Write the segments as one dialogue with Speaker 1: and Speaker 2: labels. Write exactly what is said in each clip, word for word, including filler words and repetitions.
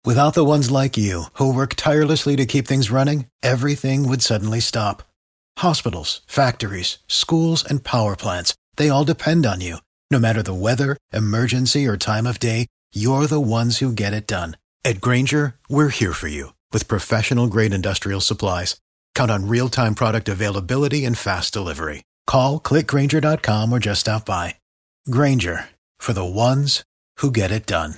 Speaker 1: Without the ones like you, who work tirelessly to keep things running, everything would suddenly stop. Hospitals, factories, schools, and power plants, they all depend on you. No matter the weather, emergency, or time of day, you're the ones who get it done. At Grainger, we're here for you with professional-grade industrial supplies. Count on real-time product availability and fast delivery. Call, click Grainger dot com, or just stop by. Grainger, for the ones who get it done.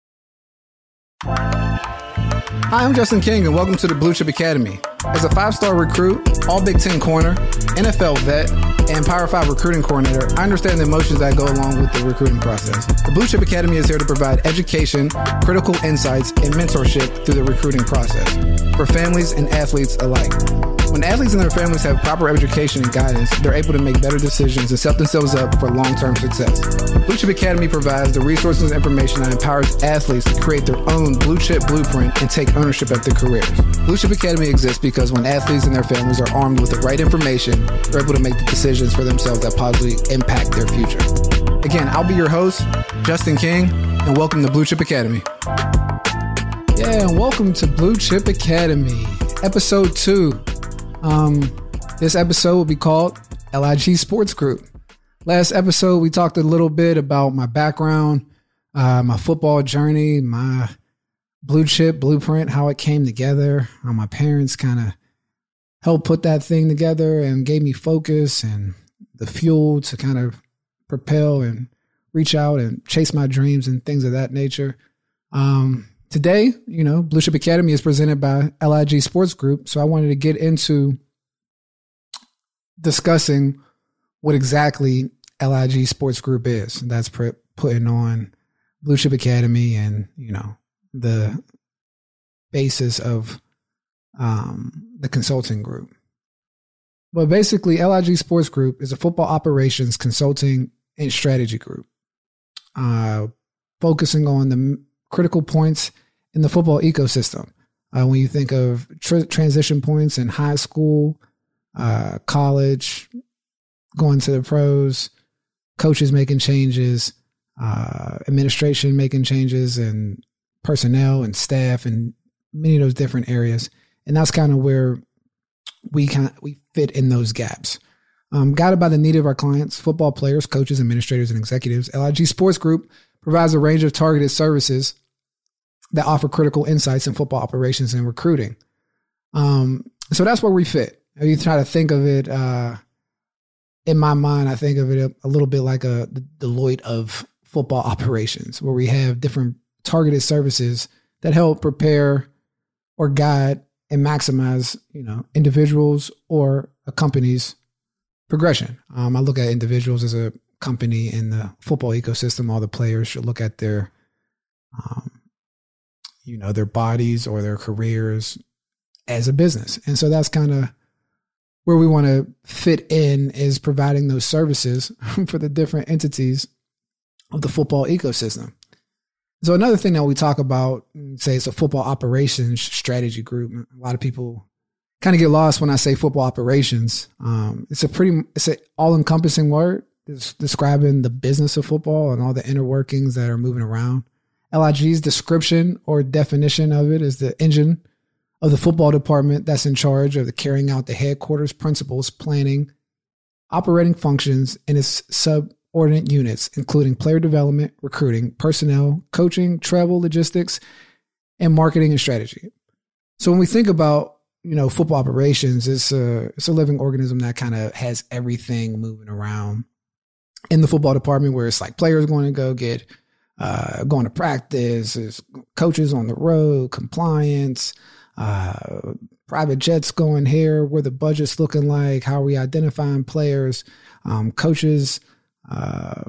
Speaker 2: Hi, I'm Justin King, and welcome to the Blue Chip Academy. As a five-star recruit, all Big Ten corner, N F L vet, and Power five recruiting coordinator, I understand the emotions that go along with the recruiting process. The Blue Chip Academy is here to provide education, critical insights, and mentorship through the recruiting process for families and athletes alike. When athletes and their families have proper education and guidance, they're able to make better decisions and set themselves up for long-term success. Blue Chip Academy provides the resources and information that empowers athletes to create their own blue chip blueprint and take ownership of their careers. Blue Chip Academy exists because when athletes and their families are armed with the right information, they're able to make the decisions for themselves that positively impact their future. Again, I'll be your host, Justin King, and welcome to Blue Chip Academy. Yeah, and welcome to Blue Chip Academy, episode two. Um, this episode will be called L I G Sports Group. Last episode, we talked a little bit about my background, uh, my football journey, my blue chip blueprint, how it came together, how my parents kind of helped put that thing together and gave me focus and the fuel to kind of propel and reach out and chase my dreams and things of that nature. Um, Today, you know, Blue Chip Academy is presented by L I G Sports Group. So I wanted to get into discussing what exactly L I G Sports Group is. That's pre- putting on Blue Chip Academy and, you know, the basis of um, the consulting group. But basically, L I G Sports Group is a football operations consulting and strategy group, uh, focusing on the critical points in the football ecosystem. Uh, when you think of tr- transition points in high school, uh, college, going to the pros, coaches making changes, uh, administration making changes, and personnel and staff, and many of those different areas. And that's kind of where we kind of, we fit in those gaps. Um, guided by the need of our clients, football players, coaches, administrators, and executives, L I G Sports Group provides a range of targeted services that offer critical insights in football operations and recruiting. Um, so that's where we fit. You try to think of it, uh, in my mind, I think of it a, a little bit like a the Deloitte of football operations, where we have different targeted services that help prepare or guide and maximize, you know, individuals or a company's progression. Um, I look at individuals as a company in the football ecosystem. All the players should look at their, um, you know, their bodies or their careers as a business. And so that's kind of where we want to fit in, is providing those services for the different entities of the football ecosystem. So another thing that we talk about, say it's a football operations strategy group. A lot of people kind of get lost when I say football operations. Um, it's a pretty, it's an all-encompassing word. It's describing the business of football and all the inner workings that are moving around. L I G's description or definition of it is the engine of the football department that's in charge of the carrying out the headquarters principles, planning, operating functions in its subordinate units, including player development, recruiting, personnel, coaching, travel, logistics, and marketing and strategy. So when we think about, you know, football operations, it's a, it's a living organism that kind of has everything moving around in the football department, where it's like players going to go get, uh, going to practice, there's coaches on the road, compliance, uh, private jets going here, where the budget's looking like, how are we identifying players, um, coaches, uh,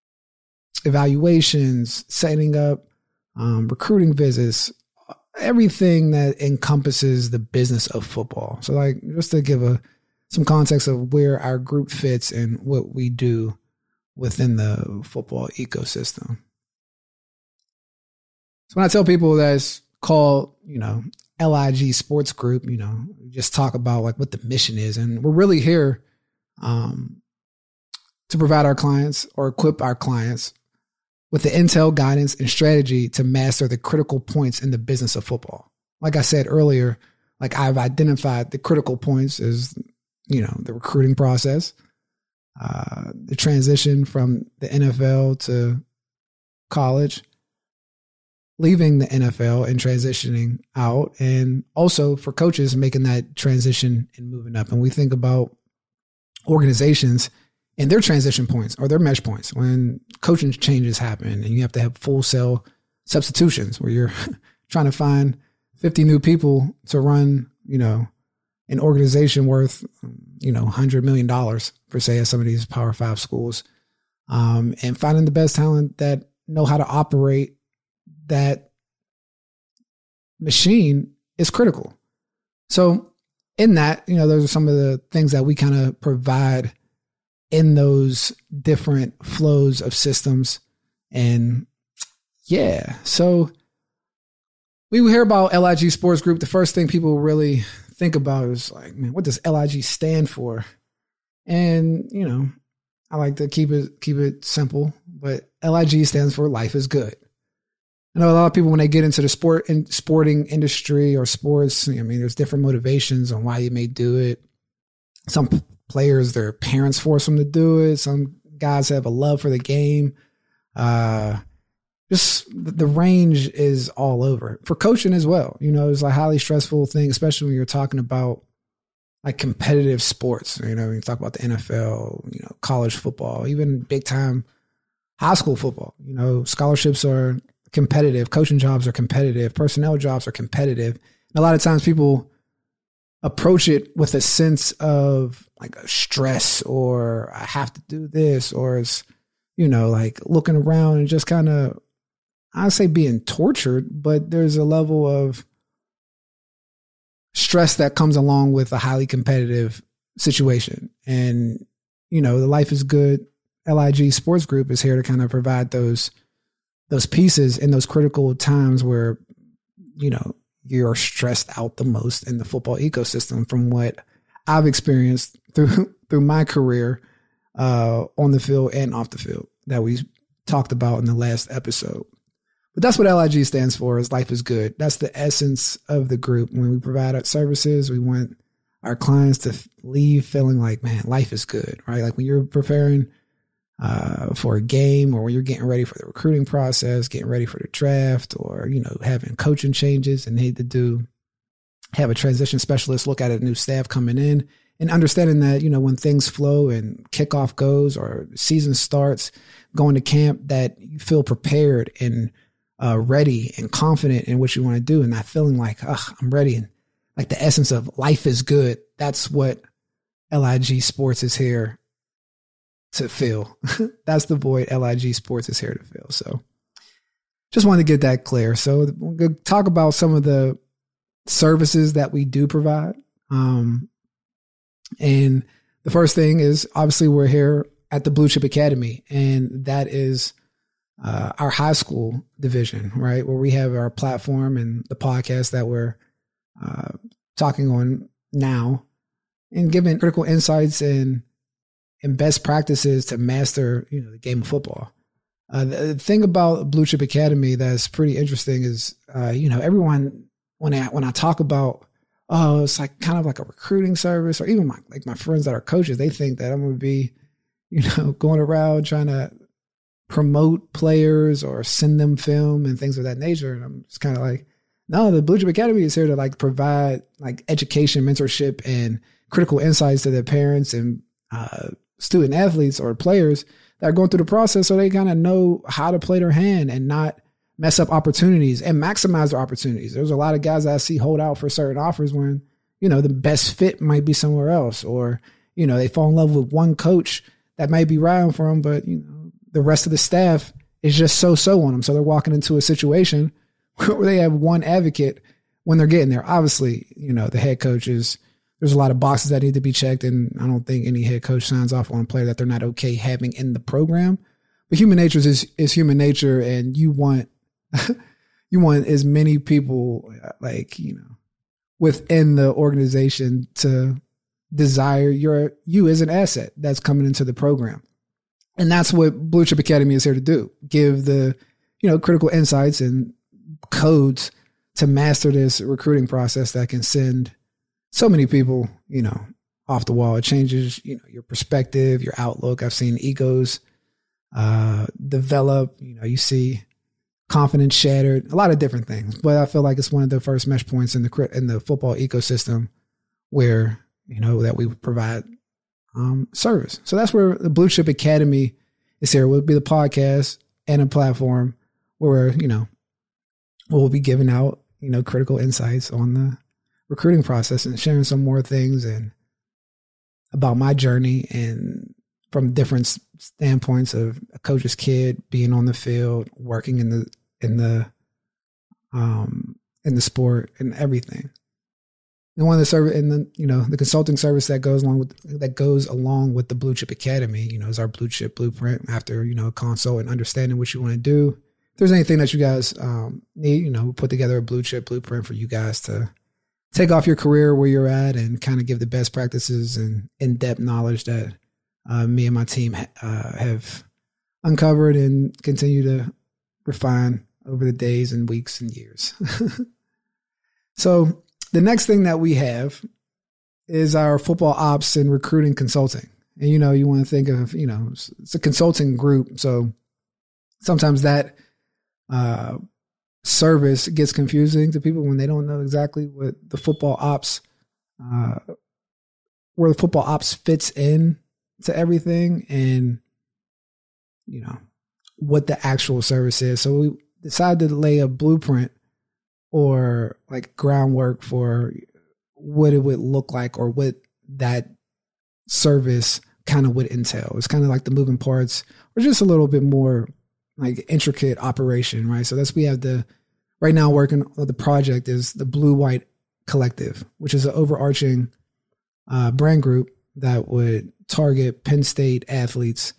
Speaker 2: evaluations, setting up, um, recruiting visits, everything that encompasses the business of football. So like, just to give a, some context of where our group fits and what we do within the football ecosystem. So when I tell people that it's called, you know, L I G Sports Group, you know, we just talk about like what the mission is. And we're really here um, to provide our clients or equip our clients with the intel, guidance, and strategy to master the critical points in the business of football. Like I said earlier, like I've identified the critical points as, you know, the recruiting process, uh, the transition from the N F L to college, leaving the N F L and transitioning out, and also for coaches making that transition and moving up. And we think about organizations and their transition points or their mesh points when coaching changes happen and you have to have full cell substitutions where you're trying to find fifty new people to run, you know, an organization worth, you know, one hundred million dollars per se at some of these Power Five schools, um, and finding the best talent that know how to operate that machine is critical. So in that, you know, those are some of the things that we kind of provide in those different flows of systems. And yeah, so we hear about L I G Sports Group. The first thing people really think about is like, man, what does L I G stand for? And, you know, I like to keep it, keep it simple, but L I G stands for Life is Good. I know a lot of people, when they get into the sport and sporting industry or sports, I mean, there's different motivations on why you may do it. Some players, their parents force them to do it. Some guys have a love for the game. Uh, just the range is all over. For coaching as well, you know, it's a highly stressful thing, especially when you're talking about like competitive sports. You know, when you talk about the N F L, you know, college football, even big time high school football. You know, scholarships are competitive, coaching jobs are competitive, personnel jobs are competitive. And a lot of times people approach it with a sense of like a stress, or I have to do this, or it's, you know, like looking around and just kind of, I'd say being tortured, but there's a level of stress that comes along with a highly competitive situation. And, you know, the Life is Good L I G Sports Group is here to kind of provide those those pieces in those critical times where, you know, you're stressed out the most in the football ecosystem, from what I've experienced through through my career uh, on the field and off the field that we talked about in the last episode. But that's what L I G stands for, is Life is Good. That's the essence of the group. When we provide our services, we want our clients to leave feeling like, man, life is good, right? Like when you're preparing uh, for a game, or when you're getting ready for the recruiting process, getting ready for the draft, or, you know, having coaching changes and need to do, have a transition specialist look at a new staff coming in, and understanding that, you know, when things flow and kickoff goes or season starts, going to camp, that you feel prepared and uh, ready and confident in what you want to do, and not feeling like, oh, I'm ready. And like the essence of life is good. That's what L I G Sports is here to fill. That's the void L I G Sports is here to fill. So just wanted to get that clear. So we're going to talk about some of the services that we do provide. Um, and the first thing is, obviously, we're here at the Blue Chip Academy, and that is uh, our high school division, right? Where we have our platform and the podcast that we're uh, talking on now, and giving critical insights and and best practices to master, you know, the game of football. Uh, the thing about Blue Chip Academy that's pretty interesting is, uh, you know, everyone, when I, when I talk about, oh, it's like kind of like a recruiting service, or even my, like my friends that are coaches, they think that I'm going to be, you know, going around trying to promote players or send them film and things of that nature. And I'm just kind of like, no, the Blue Chip Academy is here to like provide like education, mentorship, and critical insights to their parents and uh, student athletes or players that are going through the process, so they kind of know how to play their hand and not mess up opportunities and maximize their opportunities. There's a lot of guys that I see hold out for certain offers when, you know, the best fit might be somewhere else, or, you know, they fall in love with one coach that might be riding for them, but, you know, the rest of the staff is just so-so on them. So they're walking into a situation where they have one advocate when they're getting there. Obviously, you know, the head coach is, there's a lot of boxes that need to be checked, and I don't think any head coach signs off on a player that they're not okay having in the program. But human nature is is human nature, and you want you want as many people, like, you know, within the organization to desire your you as an asset that's coming into the program. And that's what Blue Chip Academy is here to do. Give the, you know, critical insights and codes to master this recruiting process that can send so many people, you know, off the wall. It changes, you know, your perspective, your outlook. I've seen egos uh, develop, you know, you see confidence shattered, a lot of different things. But I feel like it's one of the first mesh points in the in the football ecosystem where, you know, that we provide um, service. So that's where the Blue Chip Academy is here. We'll be the podcast and a platform where, you know, we'll be giving out, you know, critical insights on the recruiting process and sharing some more things and about my journey and from different standpoints of a coach's kid being on the field, working in the, in the, um, in the sport and everything. And one of the service and the, you know, the consulting service that goes along with, that goes along with the Blue Chip Academy, you know, is our Blue Chip Blueprint after, you know, a consult and understanding what you want to do. If there's anything that you guys um, need, you know, we put together a Blue Chip Blueprint for you guys to take off your career where you're at and kind of give the best practices and in-depth knowledge that uh, me and my team uh, have uncovered and continue to refine over the days and weeks and years. So the next thing that we have is our football ops and recruiting consulting. And, you know, you want to think of, you know, it's a consulting group. So sometimes that uh, service gets confusing to people when they don't know exactly what the football ops, uh, where the football ops fits in to everything and, you know, what the actual service is. So we decided to lay a blueprint or like groundwork for what it would look like or what that service kind of would entail. It's kind of like the moving parts or just a little bit more like intricate operation, right? So that's, we have the, right now working on the project is the Blue White Collective, which is an overarching uh, brand group that would target Penn State athletes.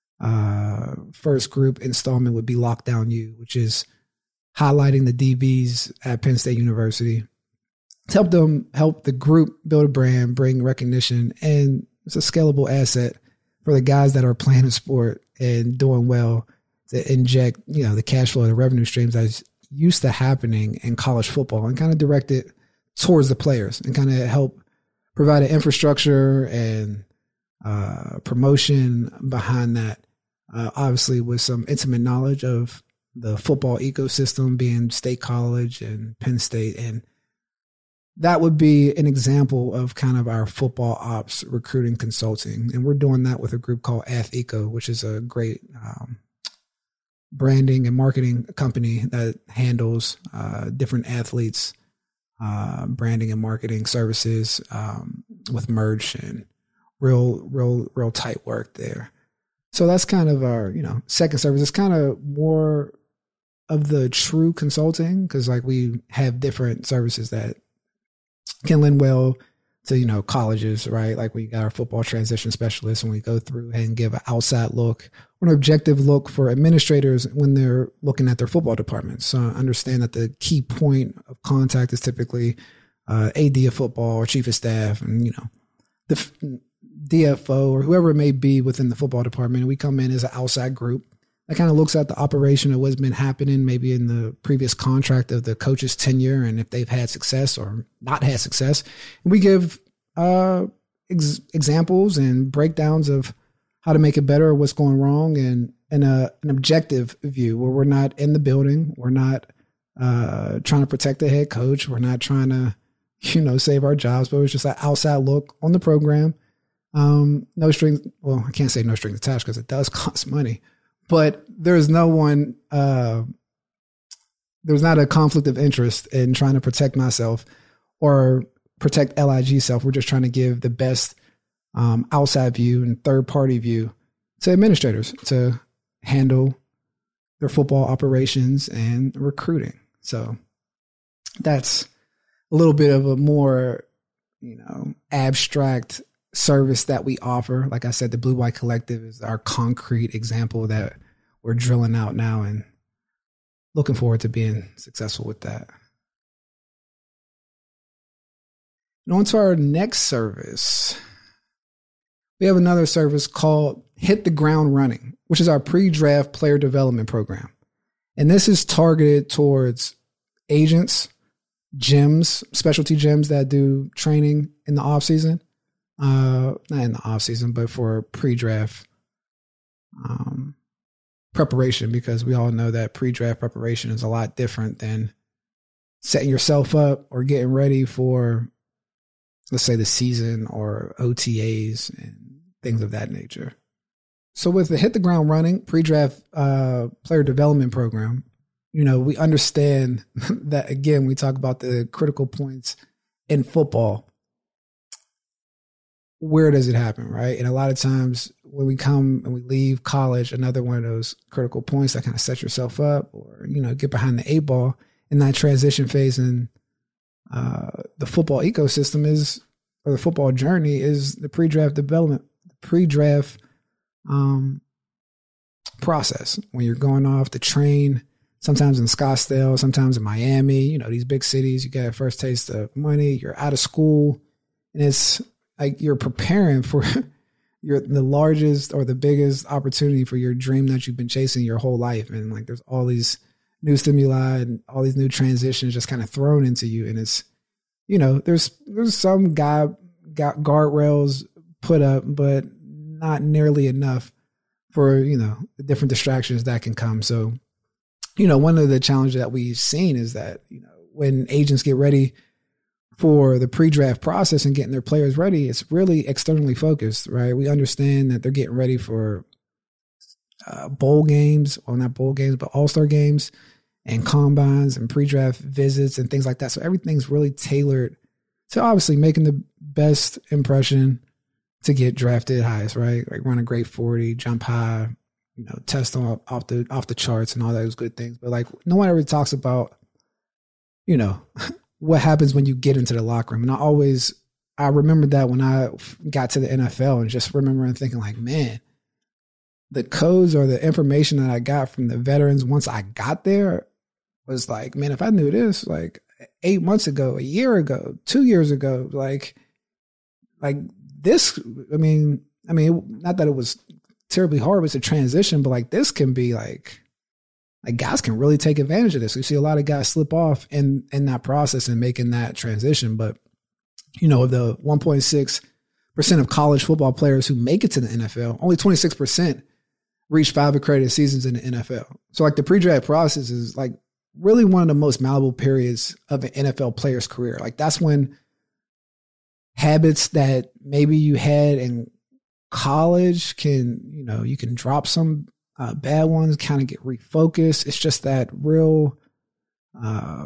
Speaker 2: Uh, first group installment would be Lockdown U, which is highlighting the D Bs at Penn State University to help them help the group build a brand, bring recognition, and it's a scalable asset for the guys that are playing a sport and doing well to inject, you know, the cash flow, the revenue streams that's used to happening in college football and kind of direct it towards the players and kind of help provide an infrastructure and uh, promotion behind that. Uh, obviously with some intimate knowledge of the football ecosystem being State College and Penn State. And that would be an example of kind of our football ops recruiting consulting. And we're doing that with a group called AthEco, which is a great um, branding and marketing company that handles uh, different athletes, uh, branding and marketing services um, with merch and real, real, real tight work there. So that's kind of our, you know, second service. It's kind of more of the true consulting because like we have different services that can lend well to, you know, colleges, right? Like we got our football transition specialists and we go through and give an outside look or an objective look for administrators when they're looking at their football departments. So understand that the key point of contact is typically uh, A D of football or chief of staff and, you know, the D F O or whoever it may be within the football department. We come in as an outside group that kind of looks at the operation of what's been happening maybe in the previous contract of the coach's tenure and if they've had success or not had success. And we give uh, ex- examples and breakdowns of how to make it better, what's going wrong, and, and a, an objective view where we're not in the building. We're not uh, trying to protect the head coach. We're not trying to, you know, save our jobs, but it's just an outside look on the program. Um, no strings. Well, I can't say no strings attached because it does cost money, but there's no one, uh, there's not a conflict of interest in trying to protect myself or protect L I G self. We're just trying to give the best, um, outside view and third party view to administrators to handle their football operations and recruiting. So that's a little bit of a more, you know, abstract service that we offer. Like I said, the Blue White Collective is our concrete example that we're drilling out now and looking forward to being successful with that. And on to our next service. we have another service called Hit the Ground Running, which is our pre-draft player development program. And this is targeted towards agents, gyms, specialty gyms that do training in the off season. Uh, not in the off season, but for pre-draft um, preparation, because we all know that pre-draft preparation is a lot different than setting yourself up or getting ready for, let's say, the season or O T As and things of that nature. So with the Hit the Ground Running pre-draft uh, player development program, you know, we understand that, again, we talk about the critical points in football. Where does it happen, right? And a lot of times when we come and we leave college, another one of those critical points that kind of set yourself up or, you know, get behind the eight ball in that transition phase in uh, the football ecosystem is, or the football journey is the pre-draft development, pre-draft um, process. When you're going off to train, sometimes in Scottsdale, sometimes in Miami, you know, these big cities, you get a first taste of money, you're out of school, and it's like you're preparing for your the largest or the biggest opportunity for your dream that you've been chasing your whole life. And like there's all these new stimuli and all these new transitions just kind of thrown into you. And it's, you know, there's there's some guy got guardrails put up, but not nearly enough for, you know, the different distractions that can come. So, you know, one of the challenges that we've seen is that, you know, when agents get ready for the pre-draft process and getting their players ready, it's really externally focused, right? We understand that they're getting ready for uh, bowl games, or not bowl games, but all-star games and combines and pre-draft visits and things like that. So everything's really tailored to obviously making the best impression to get drafted highest, right? Like run a great forty, jump high, you know, test on off the off the charts and all those good things. But like no one ever talks about, you know, what happens when you get into the locker room. And I always, I remember that when I got to the N F L and just remembering thinking like, man, the codes or the information that I got from the veterans once I got there was like, man, if I knew this like eight months ago, a year ago, two years ago, like, like this, I mean, I mean, not that it was terribly hard, it was a transition, but like this can be like, like guys can really take advantage of this. We see a lot of guys slip off in, in that process and making that transition. But, you know, the one point six percent of college football players who make it to the N F L, only twenty-six percent reach five accredited seasons in the N F L. So like the pre-draft process is like really one of the most malleable periods of an N F L player's career. Like that's when habits that maybe you had in college can, you know, you can drop some uh, bad ones, kind of get refocused. It's just that real, uh,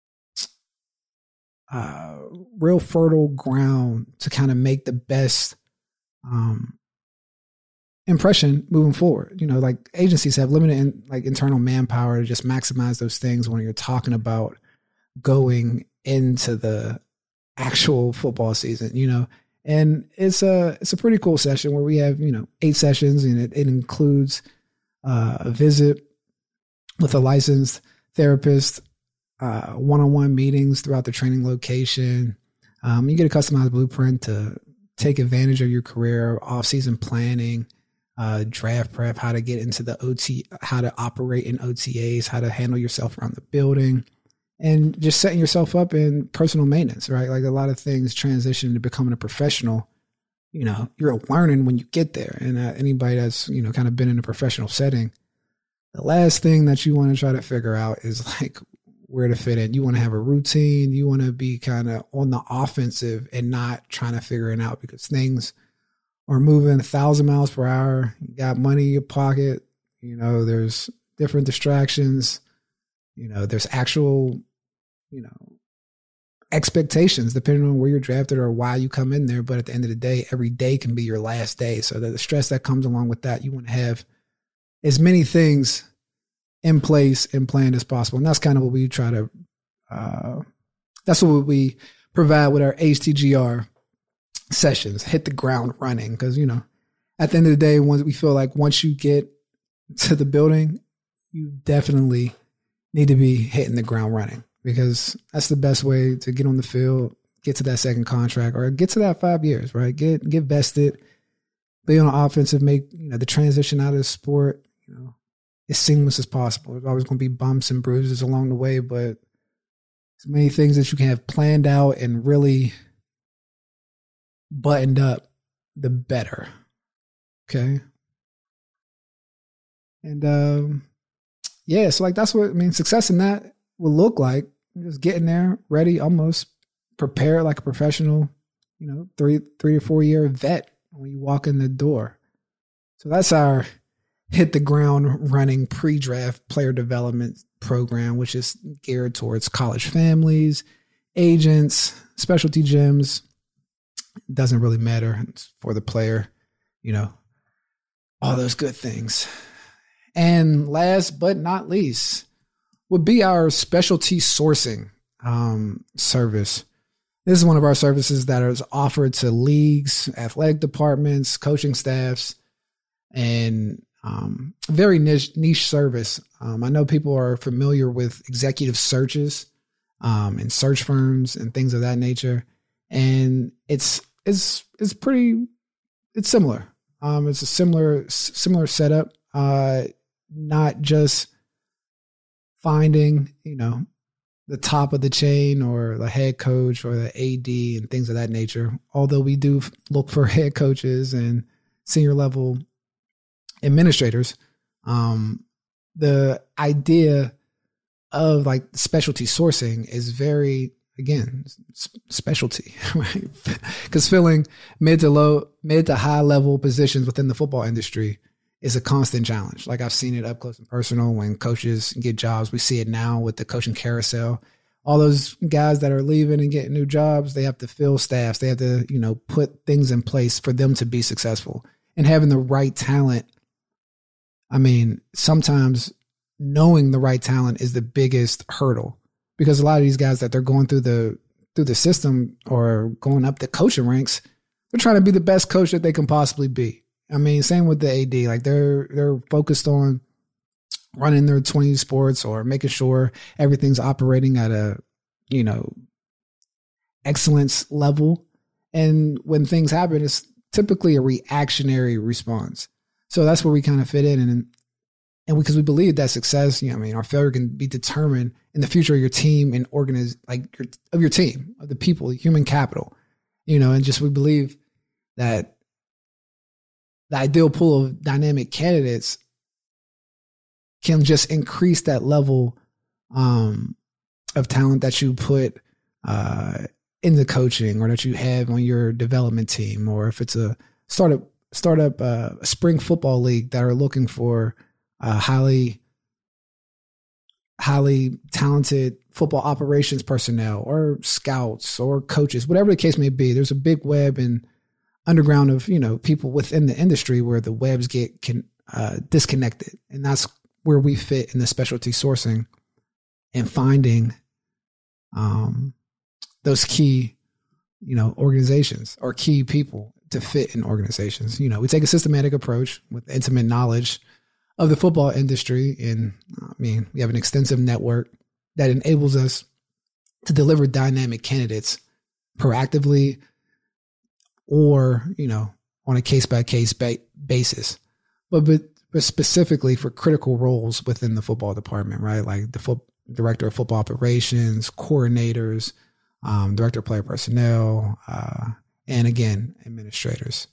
Speaker 2: uh, real fertile ground to kind of make the best um, impression moving forward. You know, like agencies have limited in, like internal manpower to just maximize those things when you're talking about going into the actual football season, you know. And it's a it's a pretty cool session where we have, you know, eight sessions, and it, it includes uh, a visit with a licensed therapist, uh, one-on-one meetings throughout the training location. Um, you get a customized blueprint to take advantage of your career, off-season planning, uh, draft prep, how to get into the O T, how to operate in O T As, how to handle yourself around the building. And just setting yourself up in personal maintenance, right? Like a lot of things transition to becoming a professional. You know, you're learning when you get there. And uh, anybody that's, you know, kind of been in a professional setting, the last thing that you want to try to figure out is like where to fit in. You want to have a routine. You want to be kind of on the offensive and not trying to figure it out because things are moving a thousand miles per hour. You got money in your pocket. You know, there's different distractions. You know, there's actual, you know, expectations depending on where you're drafted or why you come in there. But at the end of the day, every day can be your last day. So that the stress that comes along with that, you want to have as many things in place and planned as possible. And that's kind of what we try to, uh, that's what we provide with our H T G R sessions, hit the ground running. Because, you know, at the end of the day, once we feel like once you get to the building, you definitely need to be hitting the ground running, because that's the best way to get on the field, get to that second contract, or get to that five years, right? Get get vested, be on offensive, make, you know, the transition out of the sport, you know, as seamless as possible. There's always going to be bumps and bruises along the way, but as many things that you can have planned out and really buttoned up, the better. Okay. And, um, yeah, so like, that's what, I mean, success in that will look like just getting there, ready, almost prepared like a professional, you know, three, three or four year vet when you walk in the door. So that's our hit the ground running pre-draft player development program, which is geared towards college families, agents, specialty gyms. It doesn't really matter. It's for the player, you know, all those good things. And last but not least would be our specialty sourcing um, service. This is one of our services that is offered to leagues, athletic departments, coaching staffs, and um, very niche, niche service. Um, I know people are familiar with executive searches um, and search firms and things of that nature. And it's, it's, it's pretty, it's similar. Um, it's a similar, similar setup. Uh, not just finding, you know, the top of the chain or the head coach or the A D and things of that nature. Although we do look for head coaches and senior level administrators, um, the idea of like specialty sourcing is very, again, specialty, right? Because filling mid to low, mid to high level positions within the football industry is a constant challenge. Like I've seen it up close and personal when coaches get jobs. We see it now with the coaching carousel. All those guys that are leaving and getting new jobs, they have to fill staffs. They have to, you know, put things in place for them to be successful. And having the right talent, I mean, sometimes knowing the right talent is the biggest hurdle, because a lot of these guys that they're going through the through the system or going up the coaching ranks, they're trying to be the best coach that they can possibly be. I mean, same with the A D. Like they're they're focused on running their twenty sports or making sure everything's operating at a, you know, excellence level. And when things happen, it's typically a reactionary response. So that's where we kind of fit in. And and because we believe that success, you know, I mean, our failure can be determined in the future of your team and organize like your, of your team, of the people, human capital, you know, and just we believe that the ideal pool of dynamic candidates can just increase that level um, of talent that you put uh, in the coaching or that you have on your development team, or if it's a startup startup uh, spring football league that are looking for uh, highly highly talented football operations personnel or scouts or coaches, whatever the case may be. There's a big web and underground of, you know, people within the industry where the webs get can, uh, disconnected. And that's where we fit in the specialty sourcing and finding um, those key, you know, organizations or key people to fit in organizations. You know, we take a systematic approach with intimate knowledge of the football industry. And I mean, we have an extensive network that enables us to deliver dynamic candidates proactively, or, you know, on a case-by-case ba- basis, but, but but specifically for critical roles within the football department, right? Like the fo- director of football operations, coordinators, um, director of player personnel, uh, and again, administrators.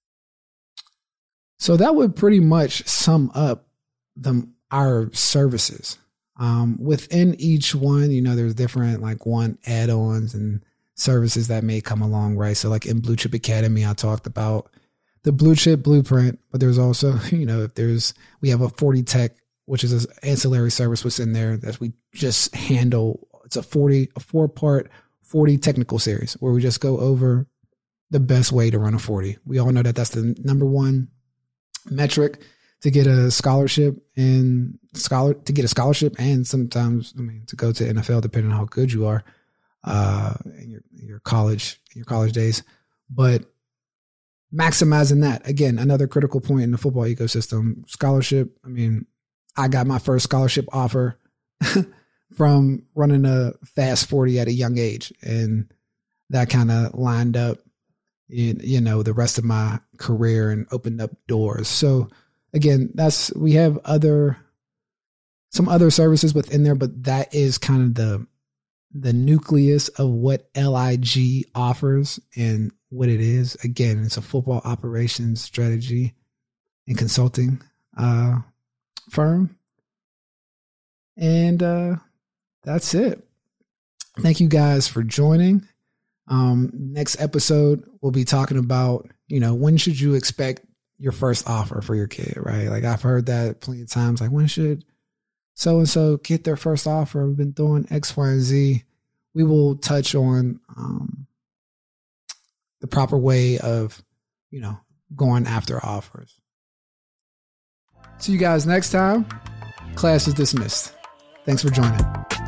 Speaker 2: So that would pretty much sum up the our services. Um, within each one, you know, there's different like one add-ons and services that may come along, right? So like in Blue Chip Academy, I talked about the Blue Chip Blueprint, but there's also, you know, if there's, we have a forty Tech, which is an ancillary service what's in there that we just handle. It's a forty, a four part forty technical series where we just go over the best way to run a forty. We all know that that's the number one metric to get a scholarship and scholar to get a scholarship. And sometimes, I mean, to go to N F L, depending on how good you are. Uh, in your, your college, your college days, but maximizing that, again, another critical point in the football ecosystem. Scholarship. I mean, I got my first scholarship offer from running a fast forty at a young age, and that kind of lined up you, you know, the rest of my career and opened up doors. So again, that's, we have other, some other services within there, but that is kind of the, the nucleus of what L I G offers and what it is. Again, it's a football operations strategy and consulting uh, firm. And uh, that's it. Thank you guys for joining. Um, next episode, we'll be talking about, you know, when should you expect your first offer for your kid, right? Like I've heard that plenty of times, like when should so-and-so get their first offer? We've been doing X, Y, and Z. We will touch on um, the proper way of, you know, going after offers. See you guys next time. Class is dismissed. Thanks for joining.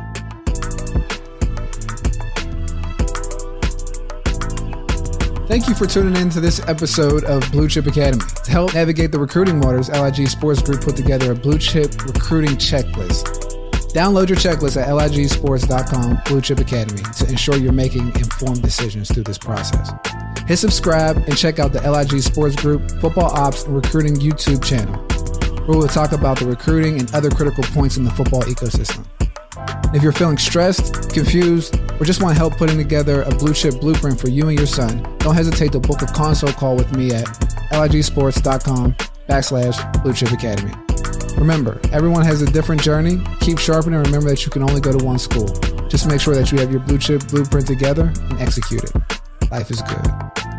Speaker 2: Thank you for tuning in to this episode of Blue Chip Academy. To help navigate the recruiting waters, L I G Sports Group put together a Blue Chip recruiting checklist. Download your checklist at L I G sports dot com Blue Chip Academy to ensure you're making informed decisions through this process. Hit subscribe and check out the L I G Sports Group Football Ops and Recruiting YouTube channel, where we'll talk about the recruiting and other critical points in the football ecosystem. If you're feeling stressed, confused, or just want help putting together a blue chip blueprint for you and your son, don't hesitate to book a consult call with me at L I G sports dot com backslash Blue Chip Academy. Remember, everyone has a different journey. Keep sharpening and remember that you can only go to one school. Just make sure that you have your blue chip blueprint together and execute it. Life is good.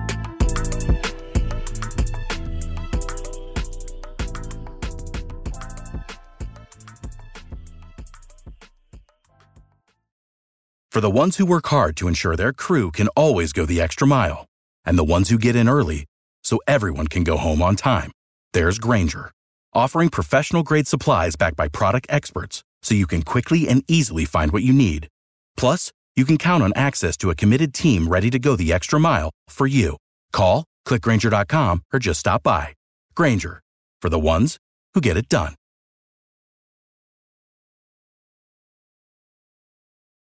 Speaker 3: For the ones who work hard to ensure their crew can always go the extra mile, and the ones who get in early so everyone can go home on time, there's Grainger, offering professional-grade supplies backed by product experts so you can quickly and easily find what you need. Plus, you can count on access to a committed team ready to go the extra mile for you. Call, click Grainger dot com, or just stop by. Grainger, for the ones who get it done.